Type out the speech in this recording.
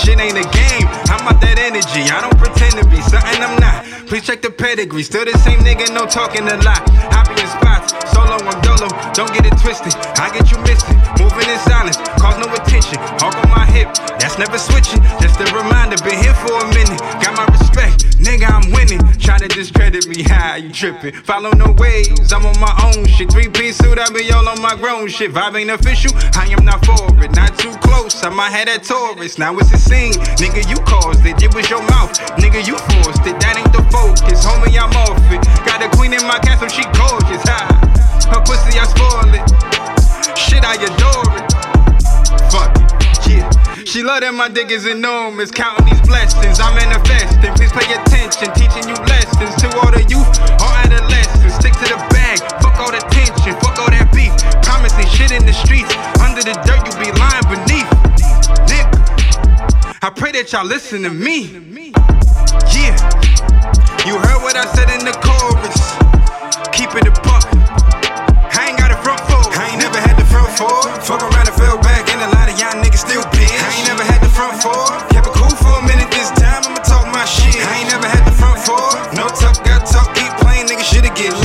shit ain't a game. I'm out that energy, I don't pretend to be something I'm not. Please check the pedigree, still the same nigga, no talking a lot. Happy in spots, solo, I'm dolo, don't get it twisted. I get you missing, moving in silence, cause no attention. Hawk on my hip, that's never switching. Just a reminder, been here for a minute. Got my respect, nigga, I'm winning. Try to discredit me, how you tripping? Follow no waves, I'm on my own shit. 3-piece suit, I be all on my grown shit. Vibe ain't official, I am not for it. Not too close, I might have that Taurus. Now it's a scene, nigga, you caused it. It was your mouth, nigga, you forced it. That ain't the focus, homie, I'm off it. Got a queen in my castle, she gorgeous, ha. Her pussy, I spoil it. Shit, I adore it. Fuck it, yeah. She love that my dick is enormous. Counting these blessings, I'm manifesting. Please pay attention, teaching you lessons. To all the youth, all adolescents. Stick to the bag, fuck all the tension, fuck all that beef. Promising shit in the streets. Under the dirt, you be lying beneath. Nigga, I pray that y'all listen to me. Yeah, you heard what I said in the chorus. Keep it a buck. I ain't got a front for. I ain't never had the front for. Fuck around and fell back, and a lot of y'all niggas still bitch. I ain't never had the front for. Kept it cool for a minute this time, I'ma talk my shit. I ain't never had the front for. No tough, got talk, keep playing, nigga, shit'll get lit.